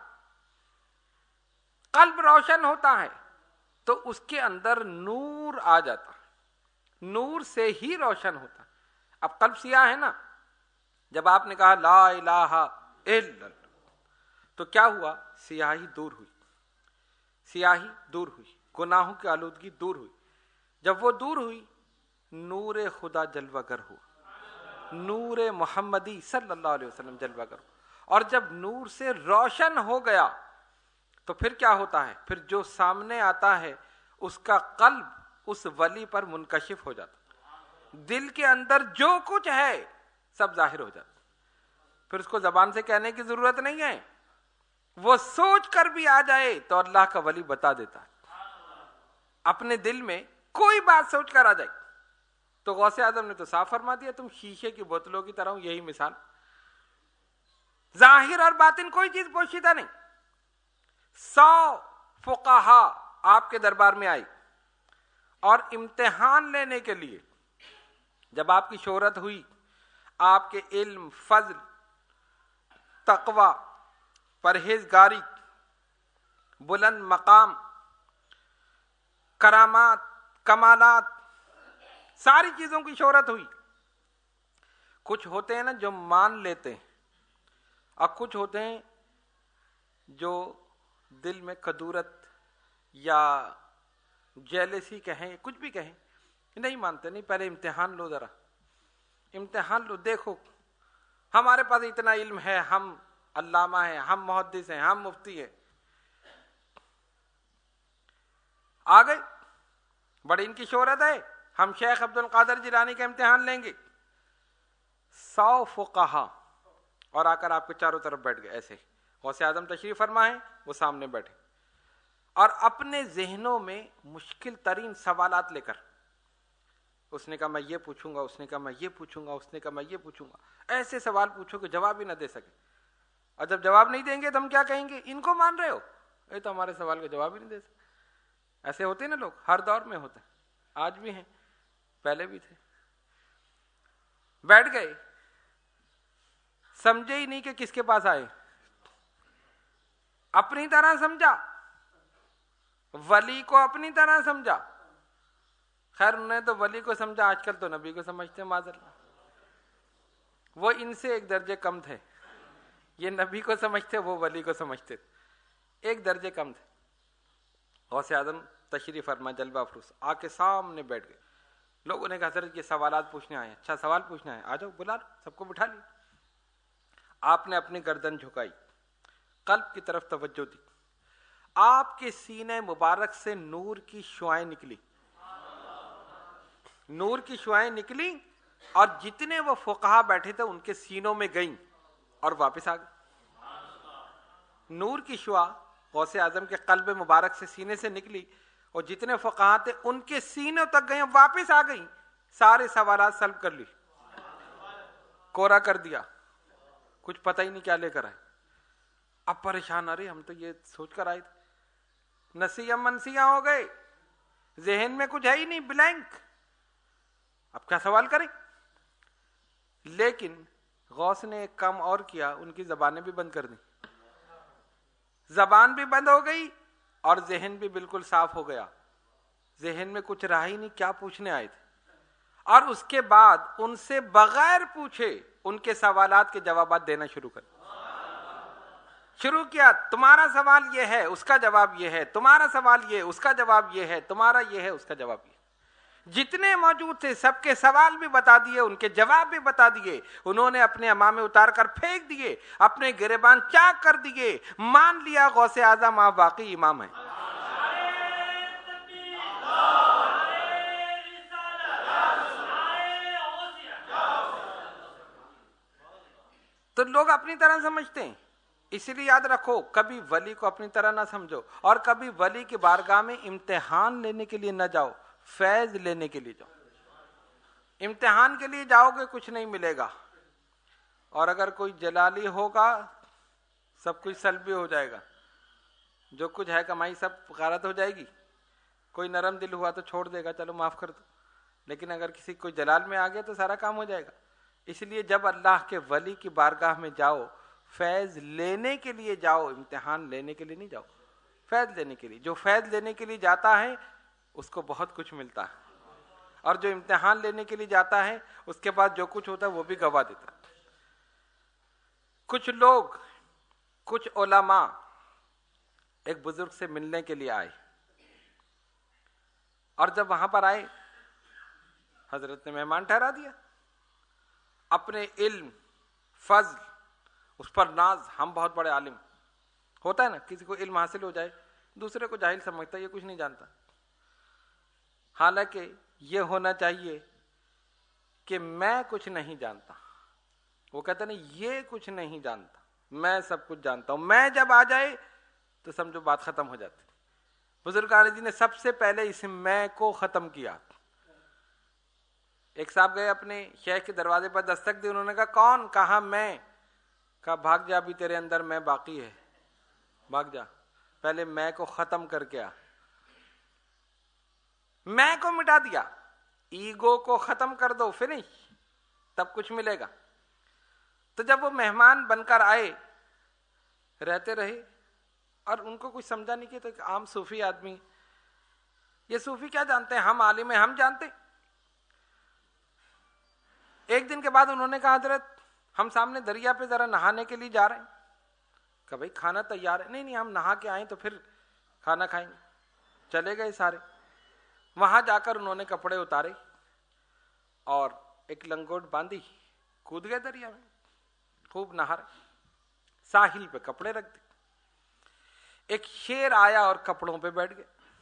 قلب روشن ہوتا ہے تو اس کے اندر نور آ جاتا، نور سے ہی روشن ہوتا۔ اب قلب سیاہ ہے نا، جب آپ نے کہا لا الہ الا اللہ تو کیا ہوا؟ سیاہی دور ہوئی، سیاہی دور ہوئی، گناہوں کی آلودگی دور ہوئی۔ جب وہ دور ہوئی، نور خدا جلوہ گر ہوا، نور محمدی صلی اللہ علیہ وسلم جلوہ گر ہوا۔ اور جب نور سے روشن ہو گیا تو پھر کیا ہوتا ہے؟ پھر جو سامنے آتا ہے اس کا قلب اس ولی پر منکشف ہو جاتا، دل کے اندر جو کچھ ہے سب ظاہر ہو جاتا۔ پھر اس کو زبان سے کہنے کی ضرورت نہیں ہے، وہ سوچ کر بھی آ جائے تو اللہ کا ولی بتا دیتا ہے۔ اپنے دل میں کوئی بات سوچ کر آ جائے تو غوث اعظم نے تو صاف فرما دیا، تم شیشے کی بوتلوں کی طرح ہو، یہی مثال۔ ظاہر اور باطن کوئی چیز پوشیدہ نہیں۔ سو فقہا آپ کے دربار میں آئی اور امتحان لینے کے لیے، جب آپ کی شہرت ہوئی، آپ کے علم، فضل، تقوی، پرہیزگاری، بلند مقام، کرامات، کمالات، ساری چیزوں کی شہرت ہوئی۔ کچھ ہوتے ہیں نا جو مان لیتے ہیں، اور کچھ ہوتے ہیں جو دل میں کدورت یا جیلسی کہیں، کچھ بھی کہیں، نہیں مانتے۔ نہیں، پہلے امتحان لو، ذرا امتحان لو، دیکھو ہمارے پاس اتنا علم ہے، ہم علامہ ہیں، ہم محدث ہیں، ہم مفتی ہیں، آ گئے، بڑی ان کی شہرت ہے، ہم شیخ عبد القادر جیلانی کا امتحان لیں گے۔ سو فقہا اور آ کر آپ کے چاروں طرف بیٹھ گئے ایسے۔ غوث اعظم تشریف فرما ہے، وہ سامنے بیٹھے اور اپنے ذہنوں میں مشکل ترین سوالات لے کر، اس نے کہا میں یہ پوچھوں گا، اس نے کہا میں یہ پوچھوں گا، اس نے کہا میں یہ پوچھوں گا، ایسے سوال پوچھو کہ جواب ہی نہ دے سکے۔ اور جب جواب نہیں دیں گے تو ہم کیا کہیں گے؟ ان کو مان رہے ہو، یہ تو ہمارے سوال کا جواب ہی نہیں دے سکتے۔ ایسے ہوتے ہیں نا لوگ، ہر دور میں ہوتے ہیں، آج بھی ہیں، پہلے بھی تھے۔ بیٹھ گئے، سمجھے ہی نہیں کہ کس کے پاس آئے، اپنی طرح سمجھا، ولی کو اپنی طرح سمجھا۔ خیر انہوں نے تو ولی کو سمجھا، آج کل تو نبی کو سمجھتے ہیں معذاللہ۔ وہ ان سے ایک درجے کم تھے، یہ نبی کو سمجھتے، وہ ولی کو سمجھتے تھے، ایک درجے کم تھے۔ غوث اعظم تشریف فرما جلوہ افروز آ کے سامنے بیٹھ گئے۔ لوگوں نے کہا حضرت یہ سوالات پوچھنے آئے ہیں۔ اچھا سوال پوچھنا ہے، آ جاؤ، بلا لو، سب کو بٹھا لیا۔ آپ نے اپنی گردن جھکائی، قلب کی طرف توجہ دی، آپ کے سینے مبارک سے نور کی شعائیں نکلی، نور کی شعائیں نکلی اور جتنے وہ فقہا بیٹھے تھے ان کے سینوں میں گئیں اور واپس آ گئی۔ نور کی شعا غوث اعظم کے قلب مبارک سے، سینے سے نکلی اور جتنے فقہا تھے ان کے سینوں تک گئیں، واپس آ گئیں، سارے سوالات سلب کر لی، کوڑا کر دیا، کچھ پتہ ہی نہیں کیا لے کر آئے۔ اب پریشان، ارے ہم تو یہ سوچ کر آئے تھے، نسیاں منسیاں ہو گئے، ذہن میں کچھ ہے ہی نہیں، بلینک، اب کیا سوال کریں؟ لیکن غوث نے ایک کام اور کیا، ان کی زبانیں بھی بند کر دیں، زبان بھی بند ہو گئی اور ذہن بھی بالکل صاف ہو گیا، ذہن میں کچھ رہا ہی نہیں، کیا پوچھنے آئے تھے۔ اور اس کے بعد ان سے بغیر پوچھے ان کے سوالات کے جوابات دینا شروع کر شروع کیا۔ تمہارا سوال یہ ہے، اس کا جواب یہ ہے، تمہارا سوال یہ، اس کا جواب یہ ہے، تمہارا یہ ہے، اس کا جواب یہ۔ جتنے موجود تھے سب کے سوال بھی بتا دیے، ان کے جواب بھی بتا دیے. انہوں نے اپنے امامے اتار کر پھینک دیے، اپنے گریبان چاک کر دیے، مان لیا غوث اعظم آپ واقعی امام ہیں. تو لوگ اپنی طرح سمجھتے ہیں. اسی لیے یاد رکھو، کبھی ولی کو اپنی طرح نہ سمجھو، اور کبھی ولی کی بارگاہ میں امتحان لینے کے لیے نہ جاؤ، فیض لینے کے لیے جاؤ. امتحان کے لیے جاؤ گے کچھ نہیں ملے گا، اور اگر کوئی جلالی ہوگا سب کچھ سلبی ہو جائے گا، جو کچھ ہے کمائی سب غارت ہو جائے گی. کوئی نرم دل ہوا تو چھوڑ دے گا، چلو معاف کر دو، لیکن اگر کسی کوئی جلال میں آ گیا تو سارا کام ہو جائے گا. اس لیے جب اللہ کے ولی کی بارگاہ میں جاؤ، فیض لینے کے لیے جاؤ، امتحان لینے کے لیے نہیں جاؤ، فیض لینے کے لیے. جو فیض لینے کے لیے جاتا ہے اس کو بہت کچھ ملتا ہے، اور جو امتحان لینے کے لیے جاتا ہے اس کے بعد جو کچھ ہوتا ہے وہ بھی گوا دیتا ہے. کچھ لوگ، کچھ علماء ایک بزرگ سے ملنے کے لیے آئے، اور جب وہاں پر آئے حضرت نے مہمان ٹھہرا دیا. اپنے علم، فضل، اس پر ناز، ہم بہت بڑے عالم. ہوتا ہے نا کسی کو علم حاصل ہو جائے دوسرے کو جاہل سمجھتا ہے، یہ کچھ نہیں جانتا. حالانکہ یہ ہونا چاہیے کہ میں کچھ نہیں جانتا. وہ کہتا نہیں یہ کچھ نہیں جانتا، میں سب کچھ جانتا ہوں. میں جب آ جائے تو سمجھو بات ختم ہو جاتی. بزرگان جی نے سب سے پہلے اس میں کو ختم کیا. ایک صاحب گئے اپنے شیخ کے دروازے پر دستک دی، انہوں نے کہا کون؟ کہا میں. کہا بھاگ جا، بھی تیرے اندر میں باقی ہے، بھاگ جا، پہلے میں کو ختم کر کے آ. میں کو مٹا دیا، ایگو کو ختم کر دو، فنش، تب کچھ ملے گا. تو جب وہ مہمان بن کر آئے، رہتے رہے، اور ان کو کچھ سمجھا نہیں کہ تو ایک عام صوفی آدمی، یہ صوفی کیا جانتے ہیں، ہم عالم ہیں، ہم جانتے. ایک دن کے بعد انہوں نے کہا حضرت ہم سامنے دریا پہ ذرا نہانے کے لیے جا رہے ہیں. کہ بھائی کھانا تیار ہے. نہیں نہیں، ہم نہا کے آئیں تو پھر کھانا کھائیں گے. چلے گئے سارے. وہاں جا کر انہوں نے کپڑے اتارے اور ایک لنگوٹ باندھی، کود گئے دریا میں، خوب نہا رہے. ساحل پہ کپڑے رکھ دی. ایک شیر آیا اور کپڑوں پہ بیٹھ گئے.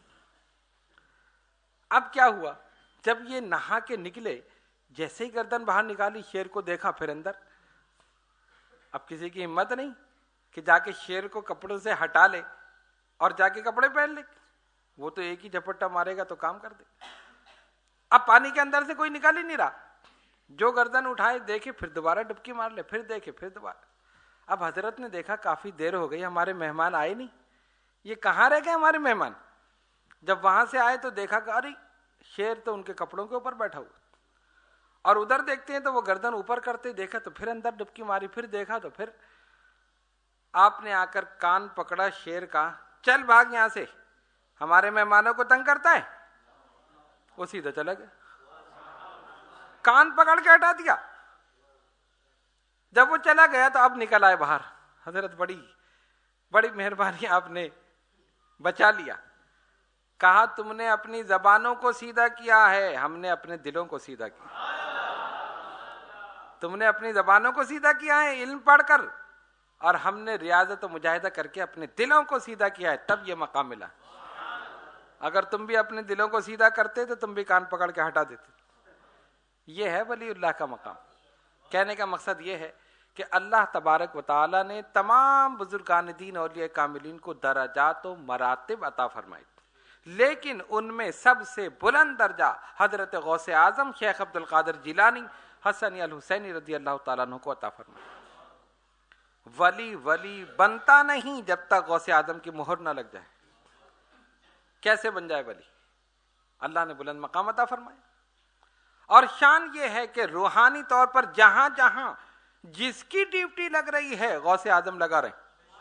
اب کیا ہوا، جب یہ نہا کے نکلے، جیسے ہی گردن باہر نکالی شیر کو دیکھا پھر اندر. اب کسی کی ہمت نہیں کہ جا کے شیر کو کپڑوں سے ہٹا لے اور جا کے کپڑے پہن لے. وہ تو ایک ہی جھپٹا مارے گا تو کام کر دے. اب پانی کے اندر سے کوئی نکال ہی نہیں رہا. جو گردن اٹھائے دیکھے پھر دوبارہ ڈبکی مار لے، پھر دیکھے پھر دوبارہ. اب حضرت نے دیکھا کافی دیر ہو گئی، ہمارے مہمان آئے نہیں، یہ کہاں رہ گئے ہمارے مہمان. جب وہاں سے آئے تو دیکھا کہ ارے شیر تو ان کے کپڑوں کے اوپر بیٹھا ہوا، اور ادھر دیکھتے ہیں تو وہ گردن اوپر کرتے، دیکھا تو پھر اندر ڈبکی ماری، پھر دیکھا تو پھر. آپ نے آ کر کان پکڑا شیر کا، چل بھاگ یہاں سے، ہمارے مہمانوں کو تنگ کرتا ہے. وہ سیدھا چلا گیا، کان پکڑ کے ہٹا دیا. جب وہ چلا گیا تو اب نکل آئے باہر. حضرت بڑی بڑی مہربانی، آپ نے بچا لیا. کہا تم نے اپنی زبانوں کو سیدھا کیا ہے، ہم نے اپنے دلوں کو سیدھا کیا. تم نے اپنی زبانوں کو سیدھا کیا ہے علم پڑھ کر، اور ہم نے ریاضت و مجاہدہ کر کے اپنے دلوں کو سیدھا کیا ہے، تب یہ مقام ملا. اگر تم بھی اپنے دلوں کو سیدھا کرتے تو تم بھی کان پکڑ کے ہٹا دیتے. یہ ہے ولی اللہ کا مقام. کہنے کا مقصد یہ ہے کہ اللہ تبارک و تعالی نے تمام بزرگان دین اولیاء کاملین کو درجات و مراتب عطا فرمائی، لیکن ان میں سب سے بلند درجہ حضرت غوث اعظم شیخ عبد القادر جیلانی حسنی الحسینی رضی اللہ تعالیٰ عنہ کو عطا فرمائی. ولی ولی بنتا نہیں جب تک غوث اعظم کی مہر نہ لگ جائے. کیسے بن جائے ولی؟ اللہ نے بلند مقام عطا فرمایا. اور شان یہ ہے کہ روحانی طور پر جہاں جہاں جس کی ڈیوٹی لگ رہی ہے غوث اعظم لگا رہے.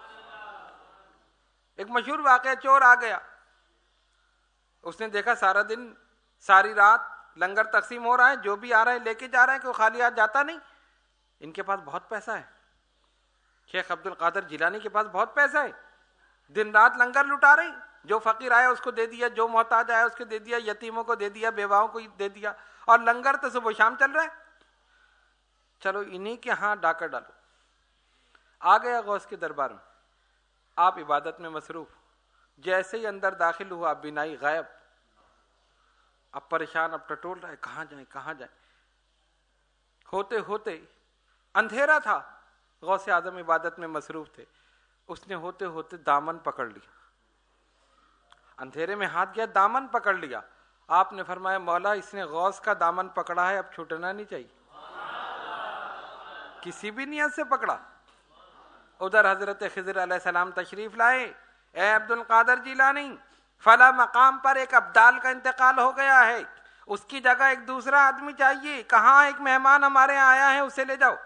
ایک مشہور واقعہ، چور آ گیا، اس نے دیکھا سارا دن ساری رات لنگر تقسیم ہو رہا ہے، جو بھی آ رہا ہے لے کے جا رہا ہے، کوئی خالی ہاتھ جاتا نہیں. ان کے پاس بہت پیسہ ہے، شیخ عبد القادر جیلانی کے پاس بہت پیسہ ہے، دن رات لنگر لٹا رہے. جو فقیر آیا اس کو دے دیا، جو محتاج آیا اس کو دے دیا، یتیموں کو دے دیا، بیواؤں کو دے دیا، اور لنگر تو صبح شام چل رہا ہے. چلو انہی کے ہاں ڈاکہ ڈالو. آ گیا غوث کے دربار میں، آپ عبادت میں مصروف. جیسے ہی اندر داخل ہوا بینائی غائب. اب پریشان، اب ٹٹول رہا ہے کہاں جائیں کہاں جائیں. ہوتے ہوتے اندھیرا تھا، غوث اعظم عبادت میں مصروف تھے. اس نے ہوتے ہوتے دامن پکڑ لیا، اندھیرے میں ہاتھ گیا دامن پکڑ لیا. آپ نے فرمایا مولا اس نے غوث کا دامن پکڑا ہے، اب چھوٹنا نہیں چاہیے. کسی بھی نیت سے پکڑا. ادھر حضرت خضر علیہ السلام تشریف لائے. اے عبد القادر جیلانی، فلاں مقام پر ایک ابدال کا انتقال ہو گیا ہے، اس کی جگہ ایک دوسرا آدمی چاہیے. کہاں ایک مہمان ہمارے یہاں آیا ہے، اسے لے جاؤ.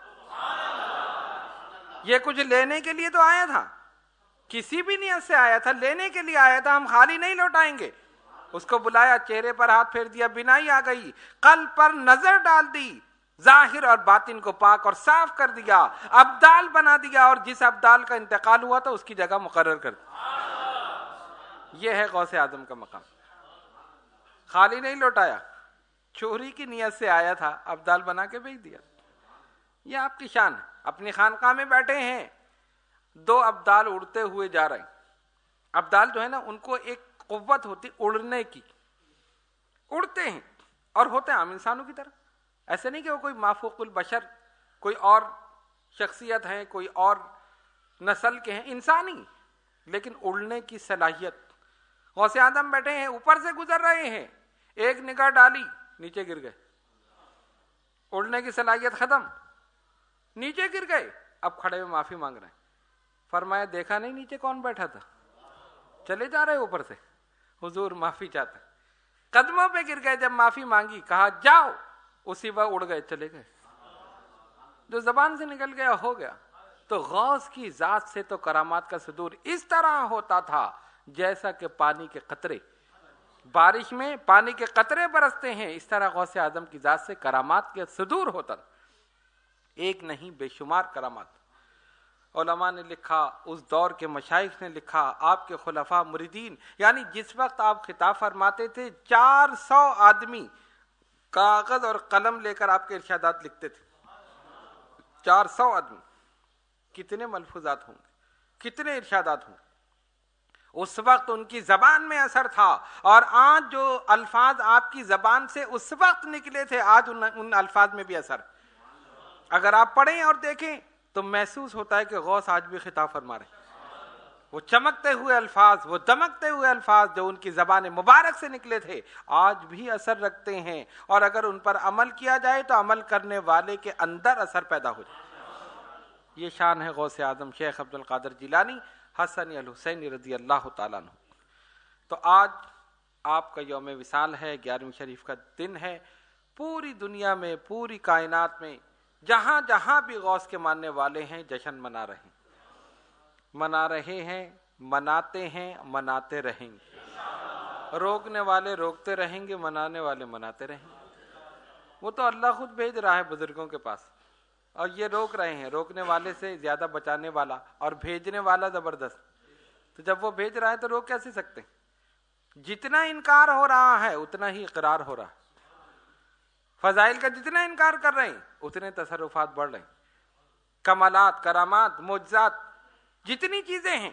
یہ کچھ لینے کے لیے تو آیا تھا، کسی بھی نیت سے آیا تھا، لینے کے لیے آیا تھا، ہم خالی نہیں لوٹائیں گے. اس کو بلایا، چہرے پر ہاتھ پھیر دیا، بینائی آ گئی، قلب پر نظر ڈال دی، ظاہر اور باطن کو پاک اور صاف کر دیا، ابدال بنا دیا، اور جس ابدال کا انتقال ہوا تھا اس کی جگہ مقرر کر دیا. یہ ہے غوث اعظم کا مقام. خالی نہیں لوٹایا، چوری کی نیت سے آیا تھا، ابدال بنا کے بھیج دیا. یہ آپ کی شان ہے. اپنی خانقاہ میں بیٹھے ہیں، دو ابدال اڑتے ہوئے جا رہے ہیں. ابدال جو ہے نا ان کو ایک قوت ہوتی اڑنے کی، اڑتے ہیں اور ہوتے ہیں عام انسانوں کی طرح. ایسے نہیں کہ وہ کوئی مافوق البشر، کوئی اور شخصیت ہے، کوئی اور نسل کے ہیں، انسانی لیکن اڑنے کی صلاحیت. غوث اعظم بیٹھے ہیں، اوپر سے گزر رہے ہیں، ایک نگاہ ڈالی نیچے گر گئے. اڑنے کی صلاحیت ختم، نیچے گر گئے. اب کھڑے ہوئے معافی مانگ رہے ہیں. فرمایا دیکھا نہیں نیچے کون بیٹھا تھا؟ چلے جا رہے اوپر سے. حضور معافی چاہتے. قدموں پہ گر گئے. جب معافی مانگی کہا جاؤ، اسی وقت اڑ گئے، چلے گئے. جو زبان سے نکل گیا ہو گیا. تو غوث کی ذات سے تو کرامات کا صدور اس طرح ہوتا تھا جیسا کہ پانی کے قطرے، بارش میں پانی کے قطرے برستے ہیں، اس طرح غوث اعظم کی ذات سے کرامات کے صدور ہوتا تھا. ایک نہیں بے شمار کرامات. علماء نے لکھا، اس دور کے مشائخ نے لکھا، آپ کے خلفاء مریدین، یعنی جس وقت آپ خطاب فرماتے تھے چار سو آدمی کاغذ اور قلم لے کر آپ کے ارشادات لکھتے تھے. چار سو آدمی. کتنے ملفوظات ہوں گے، کتنے ارشادات ہوں گے. اس وقت ان کی زبان میں اثر تھا، اور آج جو الفاظ آپ کی زبان سے اس وقت نکلے تھے آج ان, ان الفاظ میں بھی اثر. اگر آپ پڑھیں اور دیکھیں تو محسوس ہوتا ہے کہ غوث آج بھی خطاب فرما رہے ہیں. وہ چمکتے ہوئے الفاظ، وہ دمکتے ہوئے الفاظ جو ان کی زبان مبارک سے نکلے تھے آج بھی اثر رکھتے ہیں، اور اگر ان پر عمل کیا جائے تو عمل کرنے والے کے اندر اثر پیدا ہو جائے. یہ شان ہے غوث اعظم شیخ عبد القادر جیلانی حسنی الحسینی رضی اللہ تعالیٰ عنہ. تو آج آپ کا یوم وصال ہے، گیارہویں شریف کا دن ہے. پوری دنیا میں، پوری کائنات میں جہاں جہاں بھی غوث کے ماننے والے ہیں جشن منا رہے ہیں، منا رہے ہیں، مناتے ہیں، مناتے رہیں گے. روکنے والے روکتے رہیں گے، منانے والے مناتے رہیں گے. وہ تو اللہ خود بھیج رہا ہے بزرگوں کے پاس، اور یہ روک رہے ہیں. روکنے والے سے زیادہ بچانے والا اور بھیجنے والا زبردست. تو جب وہ بھیج رہا ہے تو روک کیسے سکتے؟ جتنا انکار ہو رہا ہے اتنا ہی اقرار ہو رہا ہے. فضائل کا جتنا انکار کر رہے ہیں اتنے تصرفات بڑھ رہے ہیں. کمالات، کرامات، معجزات، جتنی چیزیں ہیں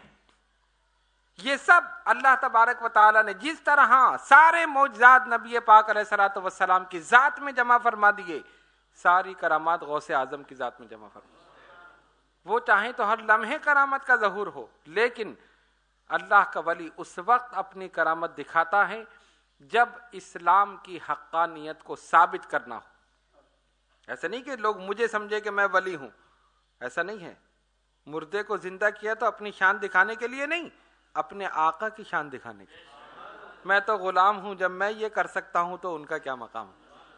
یہ سب اللہ تبارک و تعالیٰ نے جس طرح سارے معجزات نبی پاک علیہ الصلوۃ والسلام کی ذات میں جمع فرما دیے، ساری کرامات غوث اعظم کی ذات میں جمع فرما. وہ چاہیں تو ہر لمحے کرامت کا ظہور ہو، لیکن اللہ کا ولی اس وقت اپنی کرامت دکھاتا ہے جب اسلام کی حقانیت کو ثابت کرنا ہو. ایسا نہیں کہ لوگ مجھے سمجھے کہ میں ولی ہوں، ایسا نہیں ہے. مردے کو زندہ کیا تو اپنی شان دکھانے کے لیے نہیں، اپنے آقا کی شان دکھانے کے لیے. میں تو غلام ہوں، جب میں یہ کر سکتا ہوں تو ان کا کیا مقام.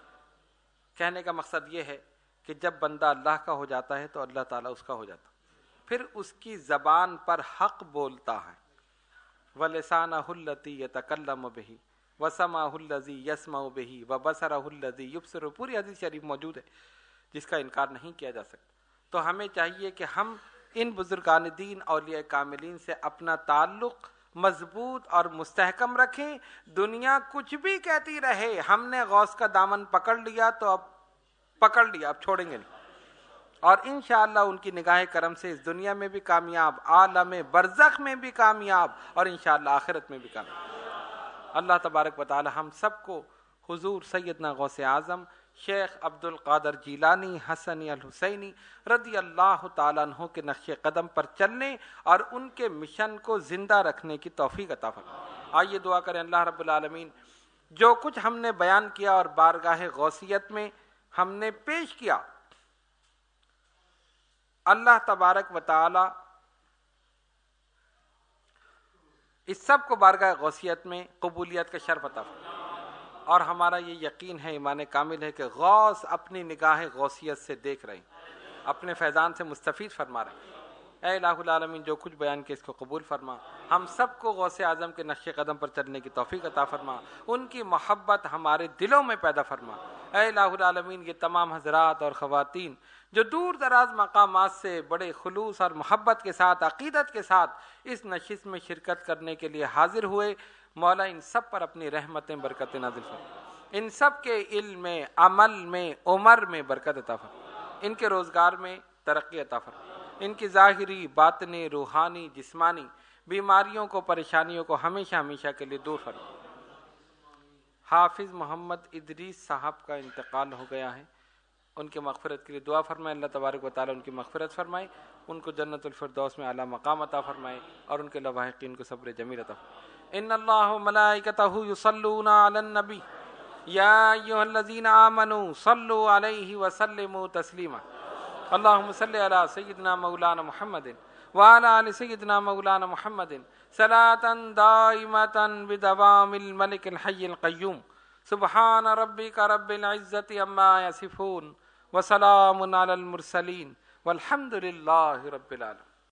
کہنے کا مقصد یہ ہے کہ جب بندہ اللہ کا ہو جاتا ہے تو اللہ تعالیٰ اس کا ہو جاتا، پھر اس کی زبان پر حق بولتا ہے. وَلِسَانَهُ الَّتِي يَتَكَلَّمُ بِهِ وَسَمْعَهُ الَّذِي يَسْمَعُ بِهِ وَبَصَرَهُ الَّذِي يُبْصِرُ. پوری حدیث شریف موجود ہے جس کا انکار نہیں کیا جا سکتا. تو ہمیں چاہیے کہ ہم ان بزرگان دین اولیاء کاملین سے اپنا تعلق مضبوط اور مستحکم رکھیں. دنیا کچھ بھی کہتی رہے, ہم نے غوث کا دامن پکڑ لیا تو اب پکڑ لیا, اب چھوڑیں گے نہیں. اور انشاءاللہ ان کی نگاہ کرم سے اس دنیا میں بھی کامیاب, عالم برزخ میں بھی کامیاب, اور انشاءاللہ آخرت میں بھی کامیاب. اللہ تبارک و تعالی ہم سب کو حضور سیدنا غوث اعظم شیخ عبد القادر جیلانی حسنی الحسینی رضی اللہ تعالیٰ عنہ کے نقش قدم پر چلنے اور ان کے مشن کو زندہ رکھنے کی توفیق عطا فرمائے. آئیے دعا کریں اللہ رب العالمین جو کچھ ہم نے بیان کیا اور بارگاہ غوثیت میں ہم نے پیش کیا, اللہ تبارک و تعالی اس سب کو بارگاہ غوثیت میں قبولیت کا شرف عطا فرمائے. اور ہمارا یہ یقین ہے, ایمان کامل ہے کہ غوث اپنی نگاہ غوثیت سے دیکھ رہے ہیں, اپنے فیضان سے مستفید فرما رہے ہیں. اے الہ العالمین جو کچھ بیان کیا اس کو قبول فرما, ہم سب کو غوث اعظم کے نقش قدم پر چلنے کی توفیق عطا فرما, ان کی محبت ہمارے دلوں میں پیدا فرما. اے الہ العالمین یہ تمام حضرات اور خواتین جو دور دراز مقامات سے بڑے خلوص اور محبت کے ساتھ, عقیدت کے ساتھ اس نشست میں شرکت کرنے کے لیے حاضر ہوئے, مولا ان سب پر اپنی رحمتیں برکتیں نازل فرما. ان سب کے علم میں, عمل میں, عمر میں برکت عطا فرما. ان کے روزگار میں ترقی عطا فرما. ان کی ظاہری, باطنی, روحانی, جسمانی بیماریوں کو, پریشانیوں کو ہمیشہ ہمیشہ کے لیے دور فرما. حافظ محمد ادریس صاحب کا انتقال ہو گیا ہے, ان کے مغفرت کے لیے دعا فرمائے. اللہ تبارک و تعالی ان کی مغفرت فرمائے, ان کو جنت الفردوس میں اعلیٰ مقام عطا فرمائے, اور ان کے لواحقین کو صبر جمیل عطا فرمائے. ان اللہ وملائکتہ یصلون علی النبی یا ایھا الذین آمنوا صلوا علیہ وسلموا تسلیما. اللہم صلی علی سیدنا مولانا محمد وعلی آل سیدنا مولانا محمد صلاۃ دائمۃ بدوام الملک الحی القیوم. سبحان ربک رب العزۃ عما یصفون وسلام علی المرسلین والحمد للہ رب العالمین.